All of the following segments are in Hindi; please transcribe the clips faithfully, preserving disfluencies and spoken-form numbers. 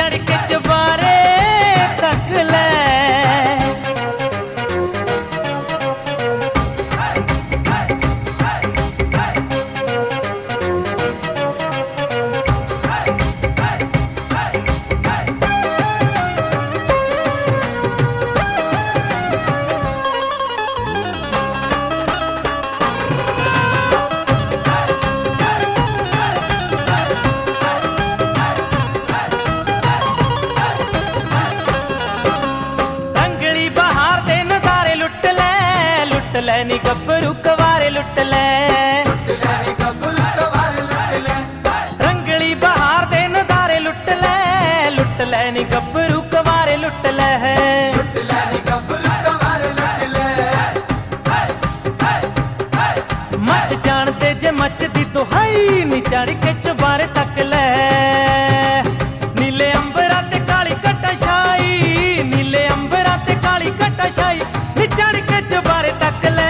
चढ़ के चुबारे तक ले। नी गब्बरू कवारे लुट ले, रंगली बहार दे नजारे लुट ले, लुट ले नी गब्बरू कवारे लुट ले, मच जानते जे मच दी दुहाई नी चढ़ के चुबारे तक ले। नीले अंबरा ते काली कटाशाई, नीले अंबरा ते काली कटाशाई नी चढ़ के चुबारे तक ले।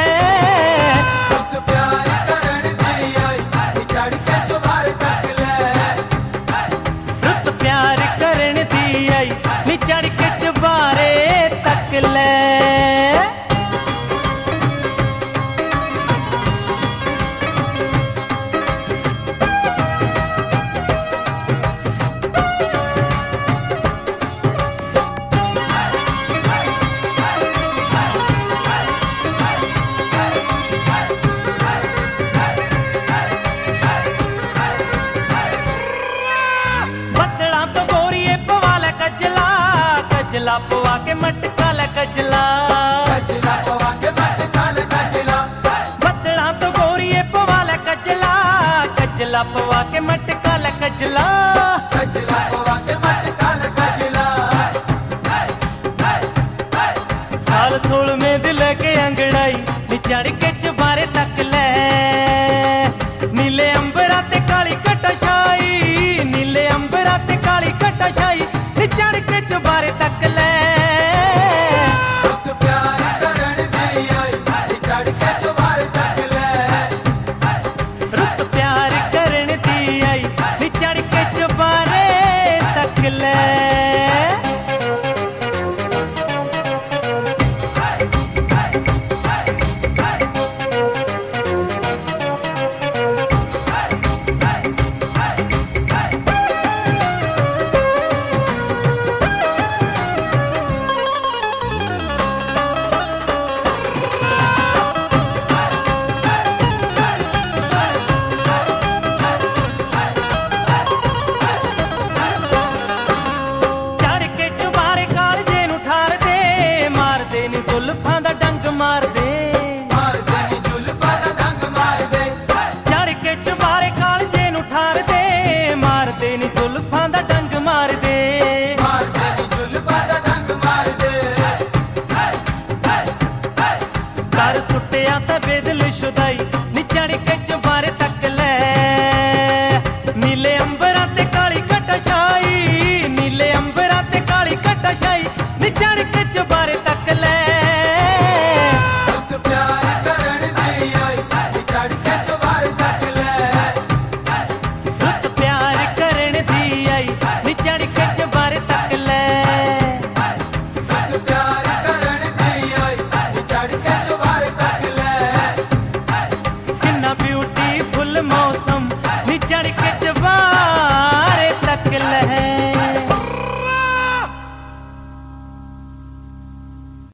चढ़ के चुबारे तक ले। कजला पवा के मटका ले कजला, कजला पवा के मटका ले कजला, बदला तो गोरिये पवा ले कजला, कजला पवा के मटका ले कजला, कजला पवा के मटका ले कजला। साल सोल में दिल के अंगड़ाई नी चढ़ के चुबारे तक ले। नीले अंबरा ते काली कटाशाई, नीले अंबरा ते काली कटाशाई नी चढ़ के चुबारे तक ले। सुटिया ते बेदल शुदाई नी चढ़ के